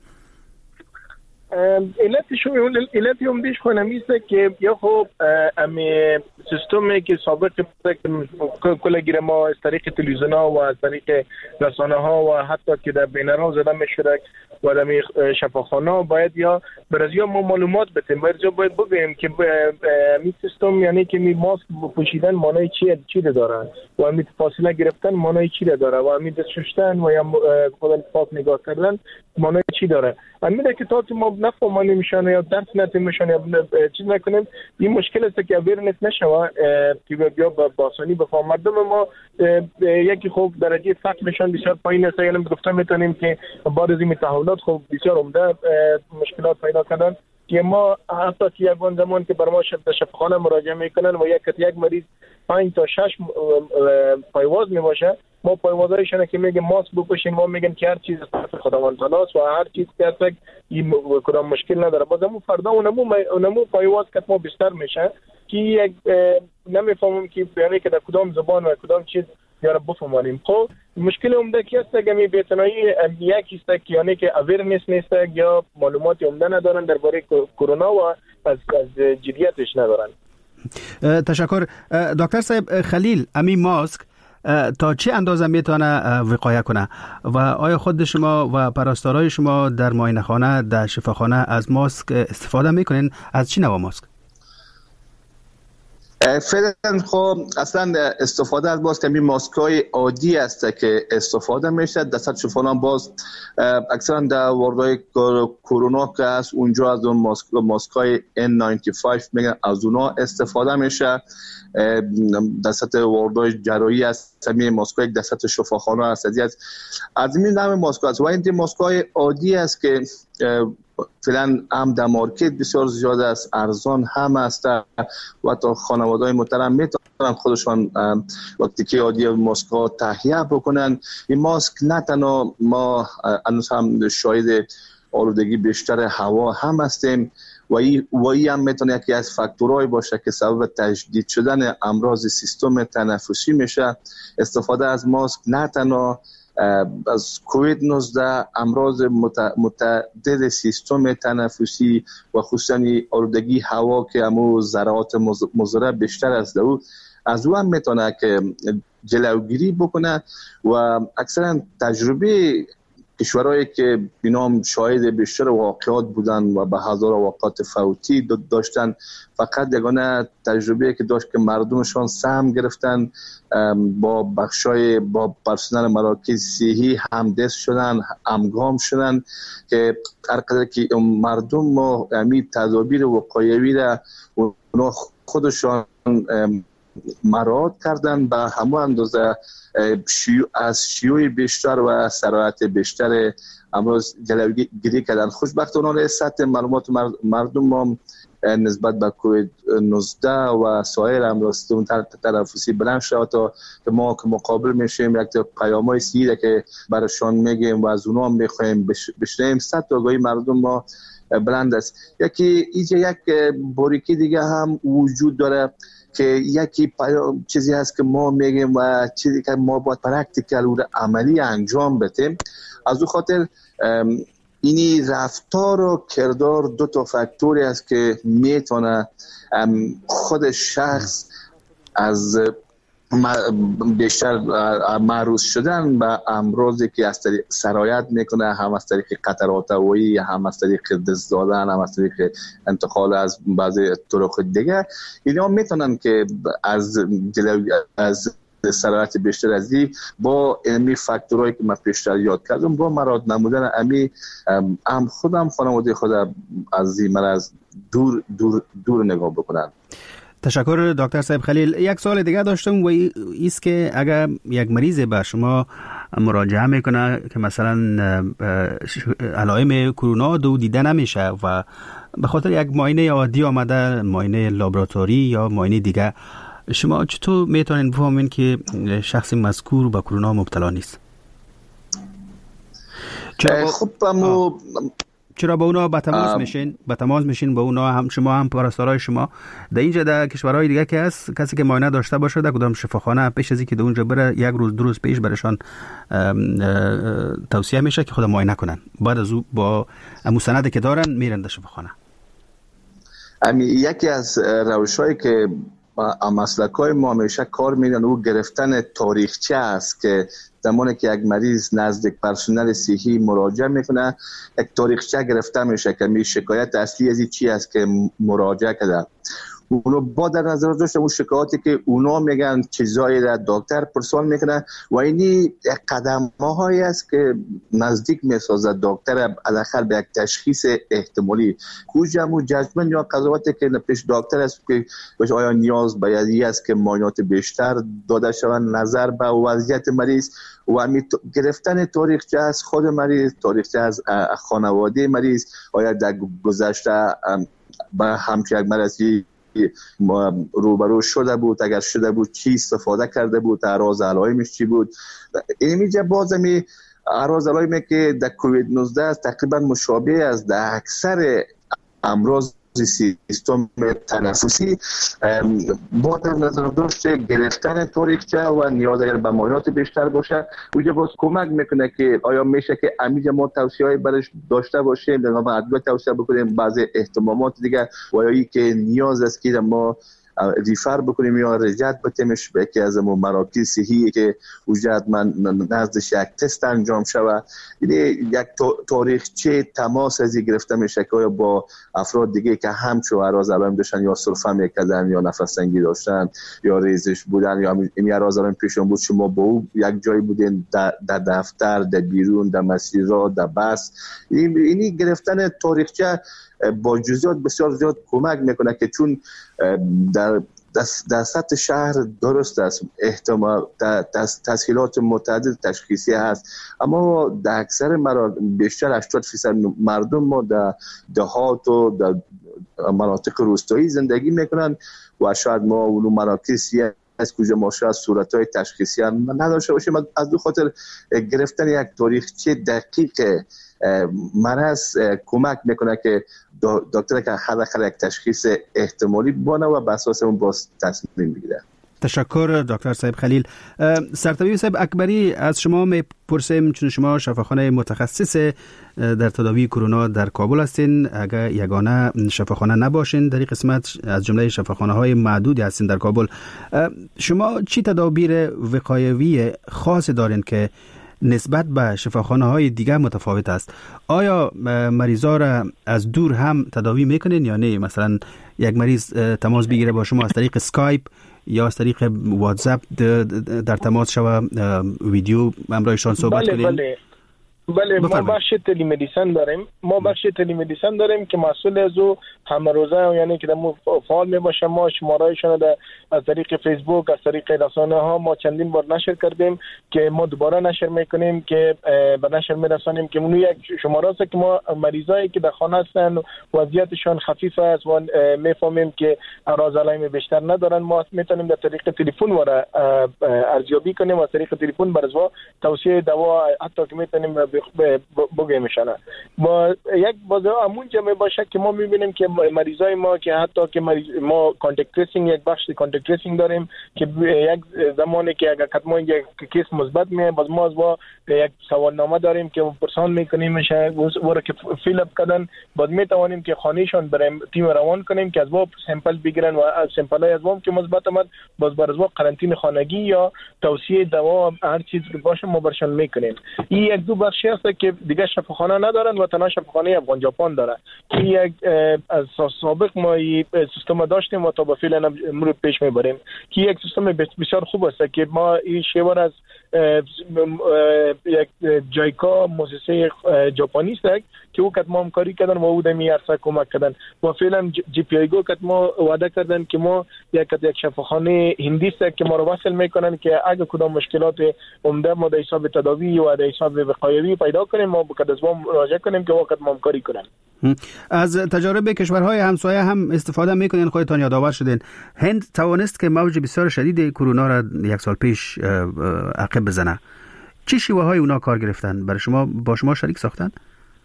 علت عمده‌اش خودم میسته که یا خب امی سیستمی که سابق کلگیر ما از طریق تلویزیون ها و از طریق رسانه ها و حتی که در بینرها زده میشده و در شفاخانه باید یا برای ما معلومات بدیم، باید بگیم که می سیستم یعنی که می ماسک پوشیدن معنای چی داره و می فاصله گرفتن معنای چی داره و می دست شستن و یا خودت پاک نگاه کردن معنای چی داره. امیده که تا ما نفهمانیم میشن یا درس نتیم میشن یا چیز نکنیم، این مشکل است که اویرنس نشوه که بیا با آسانی بفهم. مردم ما یکی خوب درجه فقرشان بسیار پایین است، یعنی گفتم میتونیم که بعد از این تحولات خوب بسیار عمده مشکلات پیدا کردن که ما حتی که یک زمان که بر ما شفاخانه مراجعه میکنن و یک مریض 5 تا 6 پایواز میباشه، ما پایوازایشونه که میگه ماسک بپوشین، ما میگن که هر چیز از خداوند تعالی است و هر چیز که هست این کدام مشکل نداره. بازم فردا اونمو پایواز که ما بیشتر میشه که یک نمیفهمم که یعنی که در کدام زبان و کدام چیز یا بفهمانیم. خب مشکل عمده کی است که می بی‌اعتنایی یکی است که یعنی که اویرنس نیست یا معلومات عمده ندارن درباره کرونا و از جدیتش ندارن. تشکر دکتر صاحب. خلیل، امی ماسک تا چه اندازه میتونه وقایه کنه و آیا خود شما و پرستارای شما در معاینه‌خانه در شفاخانه از ماسک استفاده میکنین؟ از چی نوع ماسک؟ فعلا خب اصلا استفاده از باز کمی ماسکای عادی است که استفاده میشه در سطح شفاخانه. باز اکثرا در واردهای کرونا که هست اونجا از اون ماسکای N95 میگن از اونا استفاده میشه. در سطح واردهای جراحی است همین ماسکای در سطح شفاخانه است از این نوع ماسک است و این ماسکای عادی است که فعلا هم در مارکت بسیار زیاد است، ارزان هم است و تا خانواده‌های محترم میتونن خودشان وقتی که عادی ماسک ها تهیه بکنن. این ماسک نه تنها ما هنوز هم شاهد آلودگی بیشتر هوا هم هستیم و این هم میتونه یکی از فاکتورهای باشه که سبب تجدید شدن امراض سیستم تنفسی میشه. استفاده از ماسک نه تنها از کووید 19 امراض متعدد سیستم تنفسی و خصوصا آلودگی هوا که همو ذرات مضر بیشتر از او هم میتونه که جلوگیری بکنه و اکثرا تجربه کشورهایی که بینام شاهد بیشتر واقعات بودن و به هزار واقعات فوتی داشتن فقط یگانه تجربه که داشت که مردمشان سهم گرفتن با با پرسنل مراکز صحی همدست شدن، همگام شدن که هر قدر که مردم ما همین تدابیر وقایوی را اونا خودشان مراعات کردن به همون اندازه از شیوع بیشتر و سرایت بیشتر امروز جلوگیری کردن. خوشبختانه سطح معلومات مردم ما نسبت به کووید 19 و سایر امراض سیستم تنفسی بلند شد تا ما که مقابل میشیم یک پیام‌های سیده که براشون میگیم و از اونها میخوایم بشنویم. سطح آگاهی مردم ما بلند است. یکی اینجا یک باریکی دیگه هم وجود داره که یکی چیزی هست که ما میگیم و چیزی که ما باید پرکتیکل و عملی انجام بدیم. از اون خاطر اینی رفتار و کردار دو تا فاکتوری است که میتونه خود شخص از بیشتر معروض شدن به امراضی که از طریق سرایت میکنه، هم از طریق قطرات هوایی، هم از طریق دست دادن، هم از طریق انتقال از بعضی طرق دیگه، اینا میتونن که از سرایت بیشتر از این با علمی فاکتورهایی که من پیشتر یاد کردم با مراد نمودن هم خودم خانواده خودم از این مرض دور نگاه بکنن. تشکر دکتر صاحب خلیل. یک سوال دیگه داشتم و ایست که اگر یک مریض به شما مراجعه میکنه که مثلا علائم کرونا دیده نمیشه و به خاطر یک معاینه عادی آمده، معاینه لابراتوری یا معاینه دیگه، شما چطور میتونین بفهمین که شخص مذکور به کرونا مبتلا نیست؟ چرا با اونا به تماس میشین با اونا، هم شما هم پرستارای شما در اینجا در کشورهای دیگه که هست کسی که معاینه داشته باشه در کدام شفاخانه پیش از اینکه در اونجا بره یک روز دو روز پیش برشان توصیه میشه که خود معاینه کنن، بعد از او با مستندی که دارن میرن در شفاخانه. یکی از روش‌هایی که مسلک‌های ما همیشه کار میدن او گرفتن تاریخچه است که زمانی که یک مریض نزد پرسنل صحی مراجعه میکنه یک تاریخچه گرفته میشه که می شکایت اصلی از چی است که مراجعه کرده. اونو با در نظر داشته اون شکایاتی که اونا میگن چیزایی را دکتر پرسان میکنه و اینی قدم‌هایی است که نزدیک میسازد دکتر بالاخره به یک تشخیص احتمالی کوجمو ججمنت یا قضاوتی که پیش دکتر است که آیا نیاز باید است که معاینات بیشتر داده شود نظر به وضعیت مریض و گرفتن تاریخچه از خود مریض، تاریخچه از خانواده مریض، آیا در گذشته با همچین یک مریضی روبرو شده بود، اگر شده بود چی استفاده کرده بود، اعراض علائمش چی بود. این میجه بازمی اعراض علائمی که در کووید 19 تقریبا مشابه است در اکثر امراض سیستم تنفسی. با در نظر داشته گرفتن تاریخچه و نیاز اگر به معاینات بیشتر باشه اونجا باز کمک میکنه که آیا میشه که امیجا ما توصیه‌ای برش داشته باشیم، در ما ادویه توصیه بکنیم، بعضی احتمامات دیگه و یا ای که نیاز است که ما ریفر بکنیم یا رجعت بتیمش به یکی از مراکز صحی که وجود من نزدش یک تست انجام شود. یک تاریخچه تماس ازی گرفته میشه که با افراد دیگه که همچو اعراض علائم داشتن یا سرفه میکردن یا نفس تنگی داشتن یا ریزش بودن یا این اعراض علائم پیشون بود، شما با او یک جای بودین در دفتر، در بیرون، در مسیرها، در بس، اینی گرفتن تاریخچه با جزئیات بسیار زیاد کمک میکنه که چون در سطح شهر درست است احتمال تسهیلات متعدد تشخیصی هست، اما در اکثر بیشتر 80% مردم ما در دهات و در مناطق روستایی زندگی میکنن و شاید ما اونو مراکز از کجا ما شاید صورت‌های تشخیصی نداشته باشیم. از دو خاطر گرفتن یک تاریخچه دقیق مرض کمک میکنه که دکتر که حداقل یک تشخیص احتمالی بانه و بر اساس اون باز تصمیم بگیره. تشکر دکتر صاحب خلیل. سرطبیب صاحب اکبری از شما میپرسیم، چون شما شفاخانه متخصص در تداوی کرونا در کابل هستین، اگر یگانه شفاخانه نباشین در این قسمت از جمله شفاخانه های معدودی هستین در کابل، شما چی تدابیر وقایوی خاص دارین که نسبت به شفاخانه های دیگه متفاوت است؟ آیا مریضا را از دور هم تداوی میکنین یا نه؟ مثلا یک مریض تماس بگیره با شما از طریق اسکایپ یا از طریق واتساپ در تماس شوه ویدیو همراهشان صحبت کنین؟ بله ما بخش تلی مدیسن داریم که مسئول از او همروزه یعنی که دمو فعال می باشه. ما شماره‌شون رو از طریق فیسبوک، از طریق رسانه ها ما چندین بار نشر کردیم که ما دوباره نشر میکنیم که به نشر میرسانیم که اون یک شماره است که ما مریضایی که در خانه هستن وضعیتشان خفیف است و میفهمیم که اعراض علائم بیشتر ندارن، ما میتونیم در طریق تلفن ورا ارزیابی کنیم و از طریق تلفن برزوا توصیه دوا حتی که میتونیم بگیمشانه. با یک بازه همونجا می باشه که ما میبینیم که مریضای ما که حتی که ما کانتکت تریسینگ، یک بخش کانتکت تریسینگ داریم که یک زمانی که اگر حتما یک کیس مثبت میاد باز ما با یک سوالنامه داریم که پرسان میکنیم و که فیل اپ کردن بعد میتوانیم که خانهشان برای تیم روان کنیم که از با سامپل بگیرن و از سامپل های از با که مثبت آمد باز بر از با قرنطینه خانگی یا توصیه دوا هر چیز باشه ما برشان میکنیم. این یک دو بخشی است که دیگه شفاخانه ندارن و تنها شفاخانه افغان ژاپن داره. این یک از سابق ما این سیستم داشتیم و تا به فعلا امروز پیش میبریم که یک سیستم بسیار خوب است که ما این شیوار از یک جایکا مؤسسه ژاپنی است که او ما همکاری کردن و او دمی عرصه کمک کردن و فعلا جی پی آی گو که ما وعده کردن که ما یک شفاخانه هندی است که ما رو وصل میکنن که اگه کدام مشکلات عمده ما در حساب تداوی و در حساب وقایوی پیدا کنیم ما بقدر از ما مراجعه کنیم که وقت ما همکاری کنن. از تجارب کشورهای همسایه هم استفاده میکنین. خودتان یادآور شدین هند توانست که موج بسیار شدید کرونا را یک سال پیش عقب بزنه. چه شیوه های اونا کار گرفتن؟ برای شما با شما شریک ساختن؟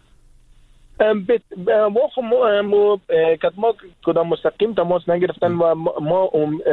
ما کدام مستقیم تماس نگرفتن و ما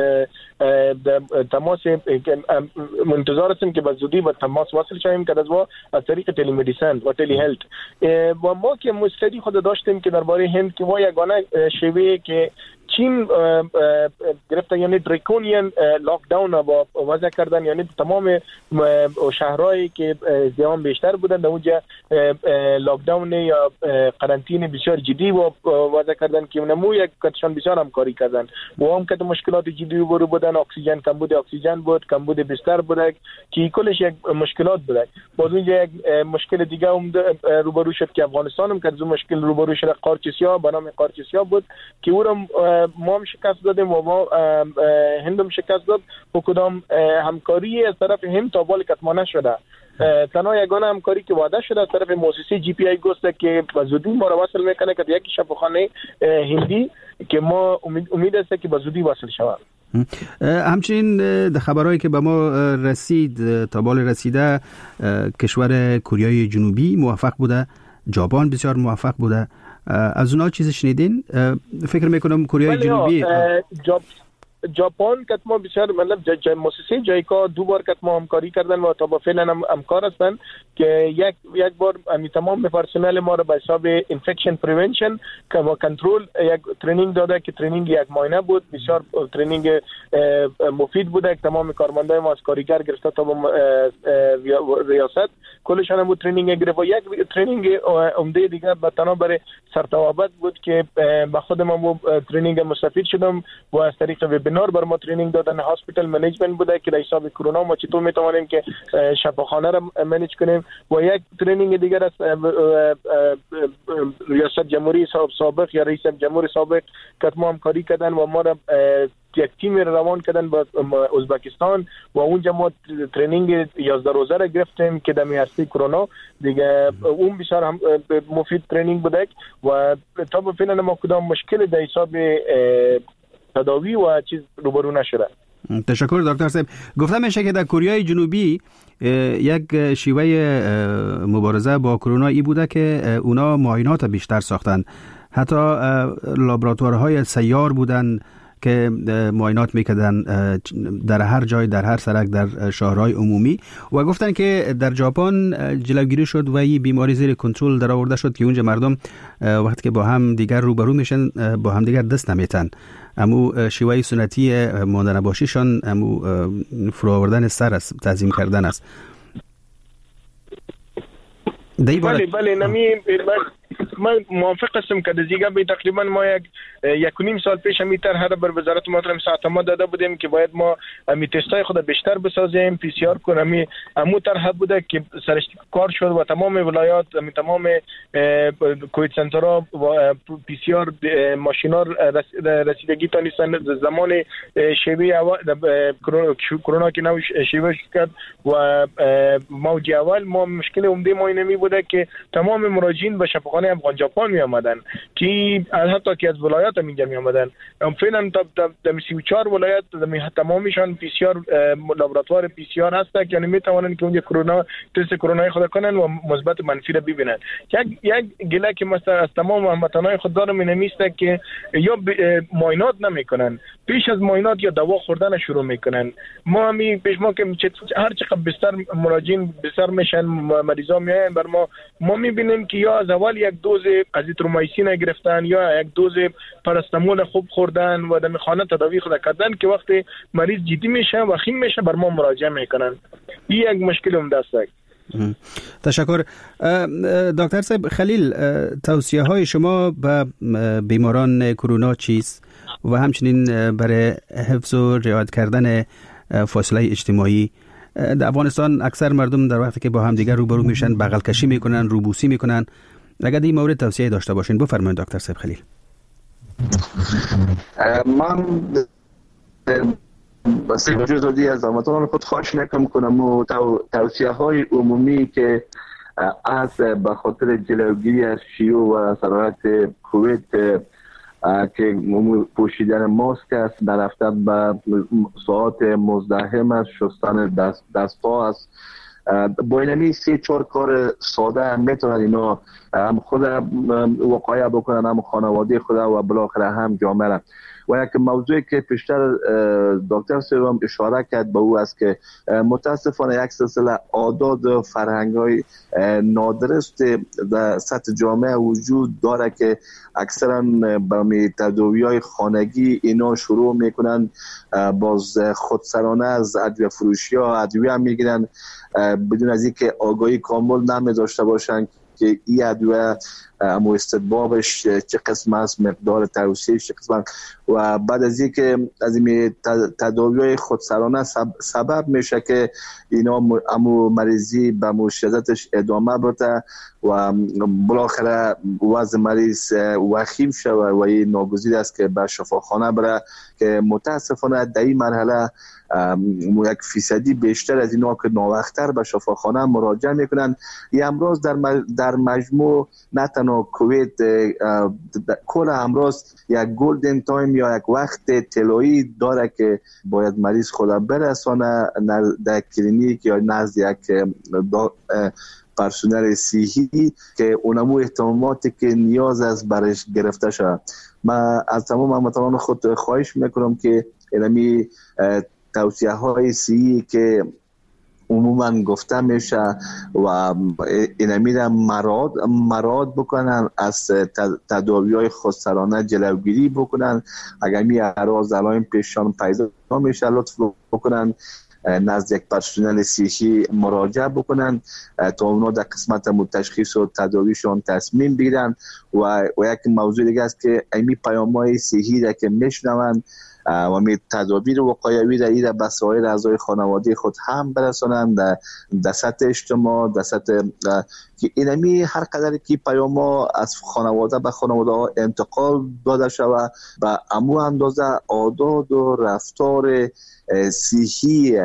تماس منتظر هستیم که به زودی با تماس وصل شویم که از طریق تلی مدیسن و تلی هلت و ما که مستدی خود داشتیم که درباره هند که ما یگانه شیوه که چین گرفتن یعنی دریکونین لاک داون با وضع کردن یعنی تمام شهرهایی که زیان بیشتر بودن در اونجا لاک داون یا قرنطینه بسیار جدی و وضع کردن که اونمو یک کتشان بسیار همکاری کردن و هم که مشکلات جدی رو بودن اکسیژن کمبود اکسیژن بود کمبود بستر بود که کلش یک مشکلات بود. باز اونجا یک مشکل دیگه هم روبرو شد که افغانستان هم که از مشکل روبرو شد قارچسیا به نام قارچسیا بود که او ما هم شکست دادیم و ما هند هم شکست داد و کدام همکاری از طرف هند تا بال کتما نشده. تنها یگانه همکاری که وعده شده از طرف مؤسسه جی پی آی گوست که به زودی ما را وصل میکنه که یک شفاخانه هندی که ما امید است که به زودی وصل شود. همچنین خبرهایی که به ما رسید تا بال رسیده کشور کره جنوبی موفق بوده، ژاپن بسیار موفق بوده. از اونا چیز شنیدین؟ فکر میکنم کره جنوبی ژاپن که ما بسیار مطلب مؤسسه جایکا دو بار که ما همکاری کردن و تا با فعلا هم همکار هستن که یک بار می تمام پرسنل ما رو به حساب انفکشن پریونشن که و کنترل یک ترینینگ داده که ترینینگ یک ماهانه بود بسیار ترینینگ مفید بوده که تمام کارمندای ما از کارگر گرفته تا با ریاست کلشان هم ترینینگ گرفت و یک ترینینگ عمده دیگه به تنها برای سرتوابت بود که با خودم هم ترینینگ مستفید شدم و از طریق وبینار بر ما ترینینگ دادن هاسپیتال منیجمنت بوده که در حساب کرونا ما چطور میتوانیم که شفاخانه را منیج کنیم و یک ترینینگ دیگر از ریاست جمهوری سابق یا رئیس جمهور سابق که ما همکاری کردن و ما را یک تیم روان کردن به ازبکستان و اونجا ما ترینینگ 11 روزه را گرفتیم که در میارسی کرونا دیگه اون بسیار هم مفید ترینینگ بوده و تا به فعلا ما کدام مشکل در حساب تداوی و چیز روبرو نشده. تشکر دکتر صاحب. گفتم میشه که در کره جنوبی یک شیوه مبارزه با کرونا ای بوده که اونا معاینات بیشتر ساختن، حتی لابراتوارهای سیار بودن که معاینات میکردن در هر جای، در هر سرک، در شهرهای عمومی و گفتن که در ژاپن جلوگیری شد و این بیماری زیر کنترل در آورده شد که اونجا مردم وقتی که با هم دیگر روبرو میشن با هم دیگر دست نمیتن. امو شیوه سنتی مانده نباشیشان امو فرو آوردن سر است، تعظیم کردن است. بله نمی من موافق هستم که دیگه به تقریبا ما یک و نیم سال پیش می طرح بر وزارت محترم صحت ما داده بودیم که باید ما می تستای خود بیشتر بسازیم، پی سی آر کنیم. امو طرح بوده که سرش کار شد و تمام ولایات تمام کووید سنترها و پی سی آر ماشینا رسیدگی تانستن زمان شیوه کرونا که نو شیوه کرد و موج اول ما مشکل عمده ما اینمی بوده که تمام مراجعین به شفاخانه افغان ژاپن می آمدن که حتی که از ولایات هم اینجا می آمدن. فعلا تا 34 ولایت تمامیشان پی سی آر لابراتوار پی سی آر هست، یعنی می توانند که اونجا کرونا تست کرونا خود کنن و مثبت منفی را ببینن. یک گله که مثلا از تمام هموطنان خود دارم اینمی است که یا معاینات نمیکنن، پیش از معاینات یا دوا خوردن شروع میکنن. ما همی پیش ما که هر چقدر بستر مراجعین بستر میشن مریضا میاین بر ما میبینیم که یا از اول یک دوز ازیترومایسین گرفتن یا یک دوز پاراستامول خوب خوردن و در خانه تداوی خود کردن که وقتی مریض جدی میشه و خیم میشه بر ما مراجعه میکنن. این یک مشکل هم دست. تشکر. دکتر صاحب خلیل، توصیه های شما به بیماران کرونا چیست و همچنین برای حفظ و رعایت کردن فاصله اجتماعی؟ در افغانستان اکثر مردم در وقتی که با هم دیگر روبرو میشن بغل کشی میکنن، روبوسی میکنن. اگر این مورد توصیه داشته باشین بفرمایید دکتر صاحب خلیل. من بس جزئی از هموطنان خود خواهش میکنم و توصیه های عمومی که از به خاطر جلوگیری از شیوع و سرایت کووید که پوشیدن ماسک است، در رفتن به ساعات مزدحم است، شستن دست‌ها است، با اینمی 3-4 کار ساده میتونن اینا هم خود وقایع بکنن، هم خانواده خود و بالاخره هم جامعه را. و یک موضوعی که پیشتر دکتر صاحب اشاره کرد به او است که متاسفانه یک سلسله عادات و فرهنگ‌های نادرست در سطح جامعه وجود داره که اکثرا برای تداوی‌های خانگی اینا شروع میکنن باز خودسرانه از ادویه فروشی ها ادویه هم میگیرن بدون از اینکه آگاهی کامل نمی‌داشته باشن که این ادویه امو استدبابش چه قسم است، مقدار توصیهش چه قسم است و بعد از اینکه از این تداوی‌های خودسرانه سبب میشه که اینا امو مریضی به مشکلاتش ادامه بده و بالاخره وضع مریض وخیم شده و این ناگزیر است که به شفاخانه بره که متاسفانه در این مرحله 1% بیشتر از اینا که ناوقتر به شفاخانه مراجعه میکنن. این امراض در مجموع نه تنها کووید، کل امراض یک گلدن تایم یا یک وقت طلایی داره که باید مریض خود برسانه در کلینیک یا نزد یک پرسنل صحی که اونمو احتماماتی که نیاز است برش گرفته شد. من از تمام هموطنان خود خواهش میکنم که اینمی توصیه های صحی که عموما گفته میشه و اینمی را مراد بکنن، از تداوی های خودسرانه جلوگیری بکنن. اگر می اعراض علائم پیششان پیدا میشه لطف بکنن نزد یک پرسنل صحی مراجعه بکنن تا اونا در قسمت تشخیص و تداویشون تصمیم بگیرن. و یک موضوع دیگه است که ایمی پیام‌های صحی را که میشنون و می تدابیر وقایوی را ایره به سایر اعضای خانواده خود هم برسانند در سطح اجتماع، در سطح که اینمی هر قدر که پیاما از خانواده به خانواده انتقال داده شود به امو اندازه عادات و رفتار صحی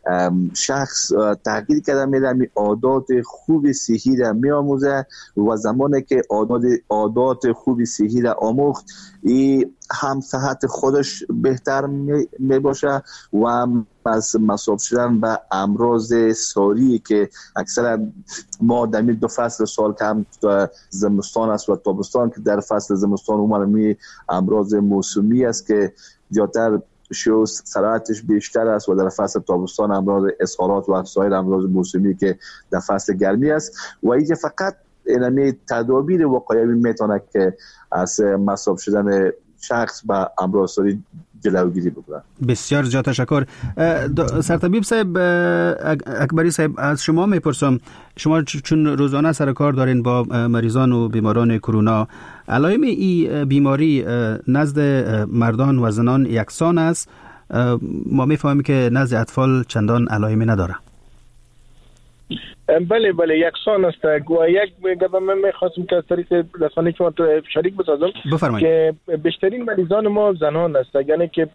شخص تغییر کرده میره، می عادات خوب صحی را می آموزه و زمانی که عادات خوب صحی را آموخت این هم صحت خودش بهتر می باشه و هم از مصاب شدن به امراض ساری که اکثر ما در دو فصل سال که هم زمستان است و تابستان که در فصل زمستان عموما امراض موسمی است که زیادتر شیوع سرعتش بیشتر است و در فصل تابستان امراض اسهالات و سایر امراض موسمی که در فصل گرمی است و اینجا فقط اینمی تدابیر وقایوی میتونه که از مصاب شدن شخص به امراض ساری جلوگیری بکنه. بسیار زیاد تشکر. سرطبیب صاحب اکبری صاحب از شما میپرسم، شما چون روزانه سر کار دارین با مریضان و بیماران کرونا، علائم این بیماری نزد مردان و زنان یکسان است؟ ما میفهمیم که نزد اطفال چندان علائمی نداره. بله یکسان است و یک گپ من می‌خواستم که از طریق رسانه شما شریک بسازم که بیشترین مریضان ما زنان هستند، یعنی که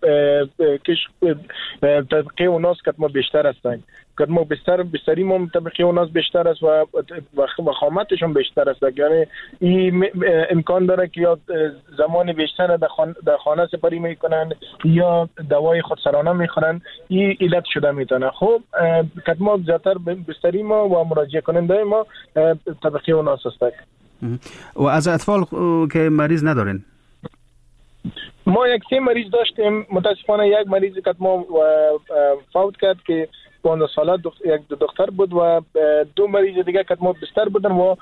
طبقه اوناس که ما بیشتر هستند، که ما بستری ما طبقه اوناس بیشتر است و خامتشون بیشتر است، یعنی این امکان داره که یا زمان بیشتر در خانه سپری میکنن یا دوای خودسرانه میخورن، این علت شده میتونه. خب که ما زیادتر بستری ما و مراجعه کننده ما طبقه اوناس هستند. و از اطفال که مریض ندارین؟ ما یک 3 مریض داشتیم، متاسفانه یک مریض که ما فوت کرد که 15 ساله یک دختر بود و 2 مریض دیگه که ما بستر بودن و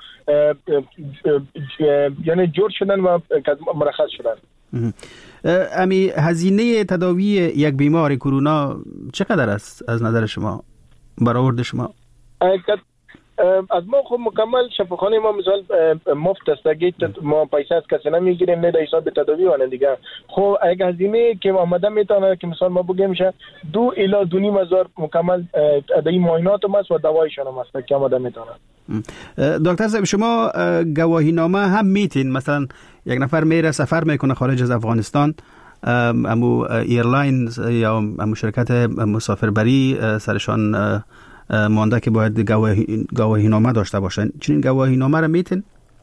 یعنی جور شدن و مرخص شدن. امی هزینه تداوی یک بیمار کرونا چقدر است از نظر شما، برآورد شما؟ از ما خب مکمل شفاخانه ما مثال مفت است، اگه ما پیسه از کسی نمیگیریم، نه در حساب تداوی و نه دیگه. خب اگه هزینه که آمده میتونه که مثال ما بگیم میشه 2 الی 2.5 هزار مکمل ادای معاینات هم است و دوایشان هم است که آمده میتونه. دکتر صاحب شما گواهی نامه هم میتین؟ مثلا یک نفر میره سفر میکنه خارج از افغانستان، امو ایرلاین یا امو شرکت مسافربری سرشان مانده که باید گواهی نامه داشته باشن، چنین گواهی نامه را میتین؟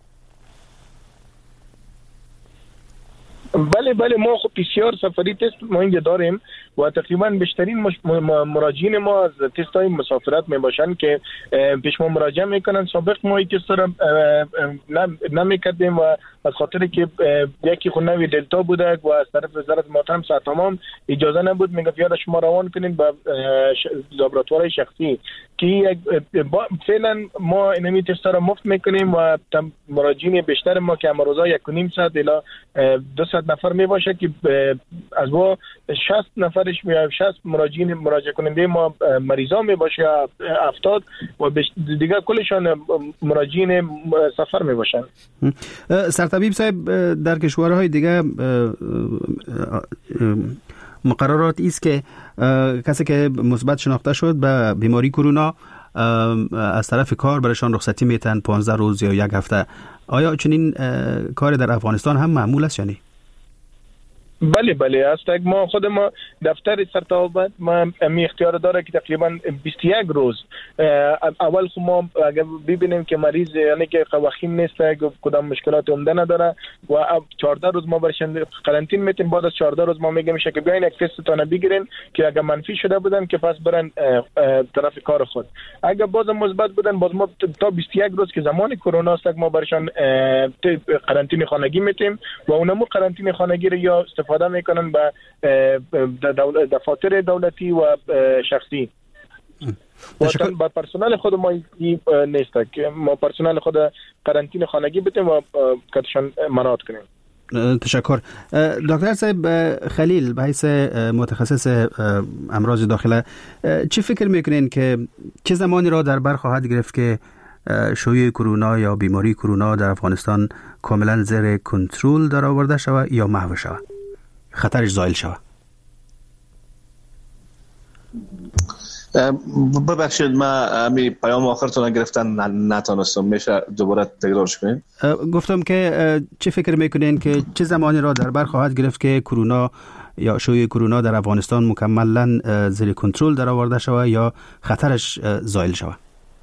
بله ما خب PCR سفری تست ما اینجا داریم و تقریبا بیشترین مراجعین ما از تست های مسافرت می باشن که پیش ما مراجعه میکنن. سابق ما این تست را نمیکردیم و از خاطر که یکی خود نوی دلتا بوده و از طرف وزارت محترم صحت تمام اجازه نبود، میگه یاد شما روان کنین به لابراتوار شخصی که فعلا ما اینمی تست را مفت میکنیم و مراجعین بیشتر ما که امروزا 1.5 ساعت الی 200 نفر می باشه که از ما 60 نفرش یا 60 مراجعه کننده ما مریضان می باشه یا 70 و دیگه کلشان مراجعین سفر می باشن. سرطبیب صاحب در کشورهای دیگه مقررات است که کسی که مثبت شناخته شد به بیماری کرونا از طرف کار برایشان رخصتی میتن 15 روز یا 1 هفته. آیا چنین کار در افغانستان هم معمول است یا نه؟ بله است. ما خود ما دفتر سرطبیب ما می اختیار داره که تقریبا 21 روز اول خود ما اگر ببینیم که مریض یعنی که وخیم نیست، کدام مشکلات عمده نداره و 14 روز ما برشن قرنطین میتیم. بعد از 14 روز ما میگیم که بیاین یک تست تون بگیرین که اگر منفی شده بودن که پس برن طرف کار خود، اگر باز مثبت بودن باز ما تا 21 روز که زمان کرونا است ما برشان قرنطین خانگی میتیم و اونمو قرنطین خانگی رو یا استفاده میکنن به دفاتر دولتی و شخصی. با پرسنل خود ما نیست که ما پرسنل خود قرنطین خانگی بتیم و کتشان منعات کنیم. تشکر. دکتر صاحب خلیل به حیث متخصص امراض داخله چی فکر میکنین که چه زمانی را در بر خواهد گرفت که شیوع کرونا یا بیماری کرونا در افغانستان کاملا زیر کنترل در آورده شود یا محو شود، خطرش زائل شود؟ ببخشید من امی پیام آخرتون گرفتن نتونستم، میشه دوباره تکرارش کنین؟ گفتم که چه فکر میکنین که چه زمانی را در بر خواهد گرفت که کرونا یا شیوع کرونا در افغانستان مکملا زیر کنترل در آورده شود یا خطرش زائل شود؟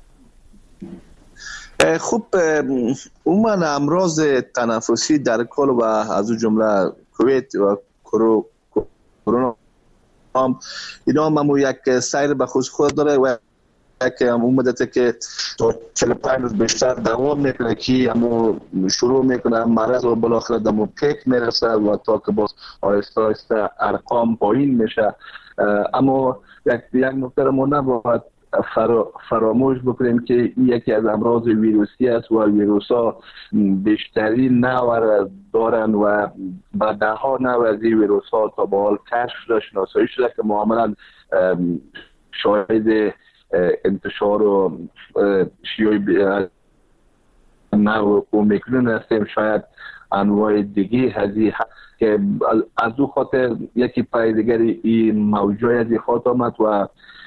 خب عموما امراض تنفسی در کل و از اون جمله کووید و کرونا اینا هم یک سیر به خود داره و یک مدتی که تا 45 روز بیشتر دوام میکنه که همو شروع میکنه مرض و بالاخره دمو پیک میرسه و تا که باز آهسته ارقام پایین میشه. اما یک نکته ما نباید فراموش بکنیم که این یکی از امراض ویروسی است و ویروس ها بیشتری نوع دارن و با ده ها نوع از این ویروس ها تا به حال کشف شده شناسایی شده که معمولا شاهد انتشار و شیوع نوع اومیکرون هستیم، شاید انواع دیگه هزی که از او خاطر یکی پای دیگری این موجود از خاط آمد و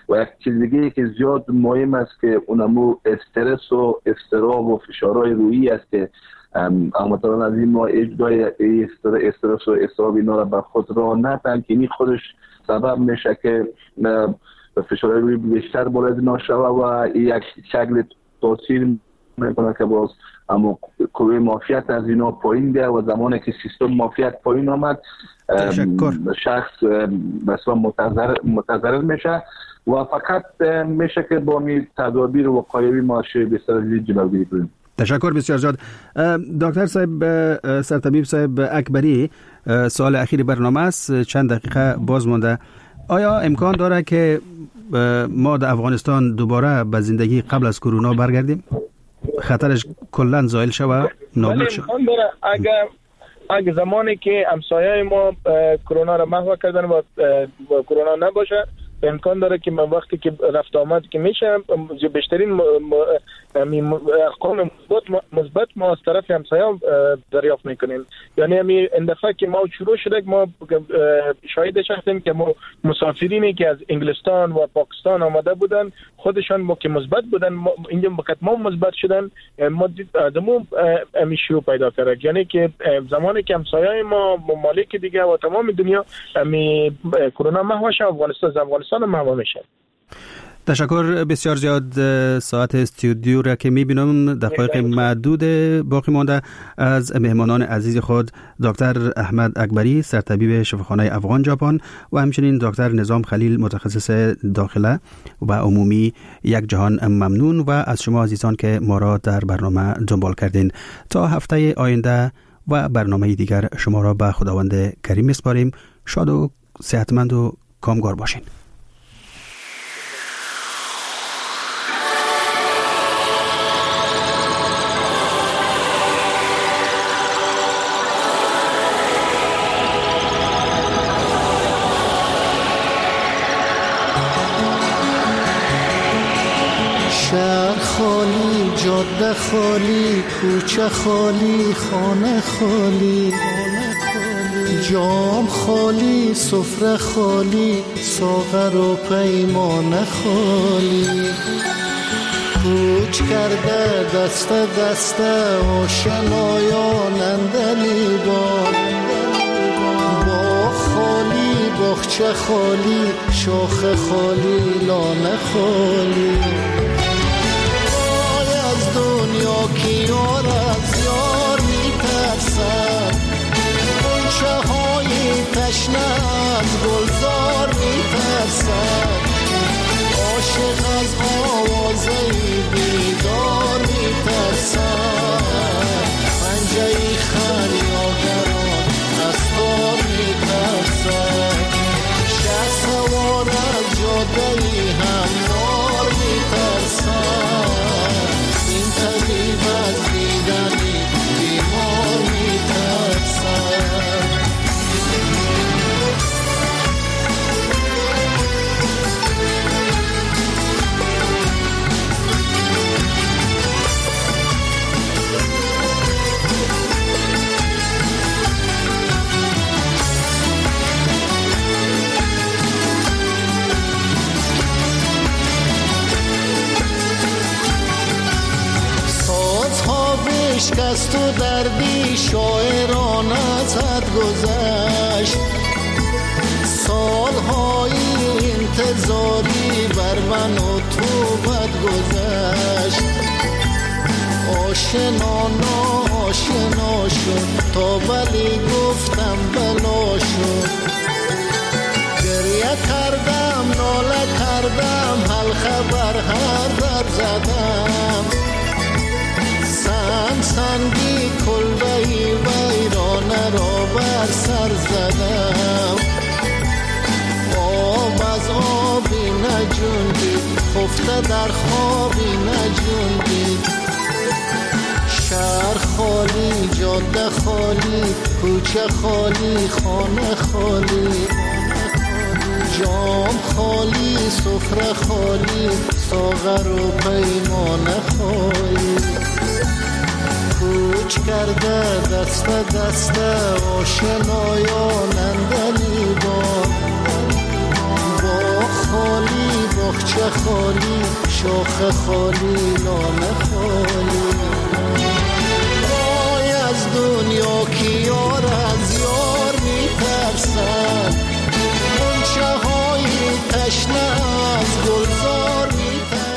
و یک چیز دیگه که زیاد مهم است که اونمو استرس و اضطراب و فشارهای روحی است که مثلا از این ما اجرای استرس و اضطراب اینا را بر خود را ندن که این خودش سبب میشه که فشارهای روحی بیشتر بلند نشه و یک شکل تاثیر میکنه که باز اما قوه مافیت از اینا پایین بیاد و زمانی که سیستم مافیت پایین آمد شخص بسیار متضرر میشه و فقط میشه که با می تدابیر وقایوی ماشه بسیار جلوگیری کنیم. تشکر بسیار زیاد. دکتر صاحب سرطبیب صاحب اکبری، سوال اخیر برنامه است، چند دقیقه باز مونده. آیا امکان داره که ما در افغانستان دوباره به زندگی قبل از کرونا برگردیم؟ خطرش کلا زائل شوه، نابود شوه؟ امکان داره اگه زمانی که همسایه ما کرونا را محو کردن و کرونا نباشه، امکان داره که وقتی که رفت آمد که میشه بیشترین ارقام مثبت ما از طرف همسایه‌ها دریافت میکنیم. یعنی این دفعه که ما شروع شده ما شاهدش هستیم که ما مسافرینی که از انگلستان و پاکستان آمده بودن خودشان ما که مثبت بودن، اینجا وقت ما مثبت شدن ما آدمو شروع پیدا کرد. یعنی که زمانی که همسایه‌های ما ممالک دیگه و تمام دنیا کرونا محو شه، افغانستان محو میشه. تشکر بسیار زیاد. ساعت استودیو را که میبینم دقایق معدود باقی مانده. از مهمانان عزیز خود دکتر احمد اکبری، سرطبیب شفاخانه افغان ژاپن و همچنین دکتر نظام خلیل، متخصص داخله و عمومی، یک جهان ممنون و از شما عزیزان که ما را در برنامه دنبال کردین. تا هفته آینده و برنامه دیگر شما را به خداوند کریم میسپاریم. شاد و صحتمند و کامگار باشین. شهر خالی، جاده خالی، کوچه خالی، خانه خالی، جام خالی، سفره خالی، ساغر و پیمانه خالی. کوچ کرده دست دست آشنایان اندلیبان، باغ خالی، باغچه خالی، شاخ خالی، لانه خالی. دنیا که یار از یار میترسد، غنچه های تشنه از گلزار میترسد، عاشق از آوازه بیدار میترسد، پنجه خریادران از تار میترسد، شه سوار از جاده هموار میترسد، طبیب از دیدنی بیمار میترسد. شکست و دردی شاعران از حد گذشت، سالهای انتظاری بر من و تو بد گذشت، آشنا ناآشنا شد تا ولی گفتم بلا شد، گریه کردم ناله کردم حلقه بر هر در زدم، سنگی کلبهی ویرانه را بر سر زدم، آب از آبی نجوندید، خفته در خوابی نجوندید، شهر خالی، جاده خالی، کوچه خالی، خانه خالی، جام خالی، سفره خالی، ساغر و پیمانه خالی. کوچ کرده دست دست آشنایان اندلیبان، باغ خالی باغچه خالی شاخه خالی نامه خالی وای از دنیا که یار از یار میترسد غنچه های تشنه از گل